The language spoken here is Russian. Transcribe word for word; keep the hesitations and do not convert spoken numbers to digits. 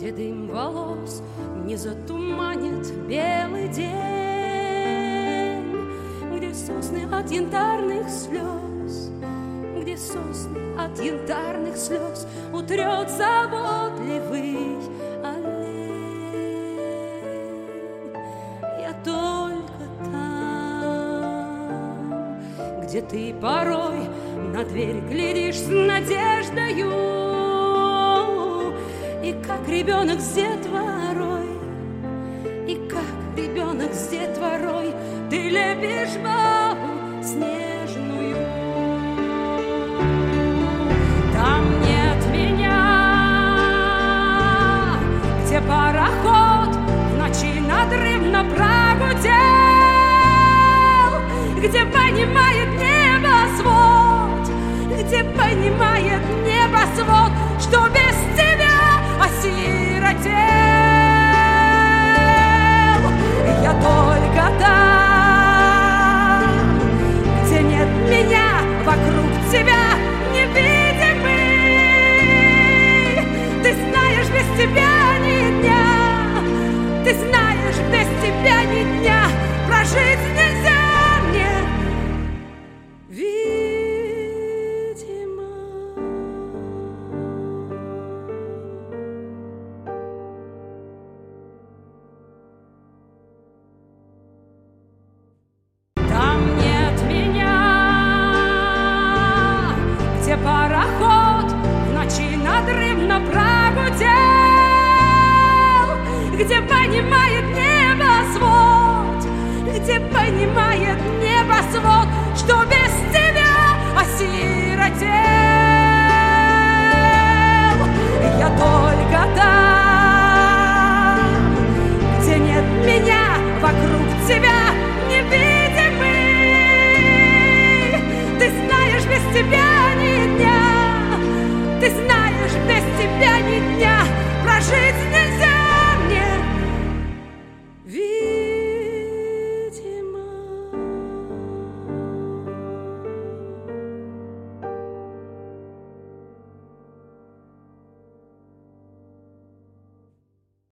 где дым волос не затуманит белый день, где сосны от янтарных слез, где сосны от янтарных слез утрет заботливый олень. Я только там, где ты порой на дверь глядишь с надеждою, и как ребенок с детворой, и как ребенок с детворой ты лепишь бабу снежную. Там нет меня, где пароход в ночи надрывно прогудел, где понимает небосвод, где понимает небосвод, что без тебя осиротел. Я только там, где нет меня, вокруг тебя невидимый. Ты знаешь, без тебя ни дня, ты знаешь, без тебя ни дня прожить нельзя мне. Пароход в ночи надрывно прогудел, где понимает небосвод, где понимает небосвод, что без тебя осиротел. Я только там, где нет меня, вокруг тебя невидимый. Ты знаешь, без тебя ни дня, ты знаешь, без тебя ни дня прожить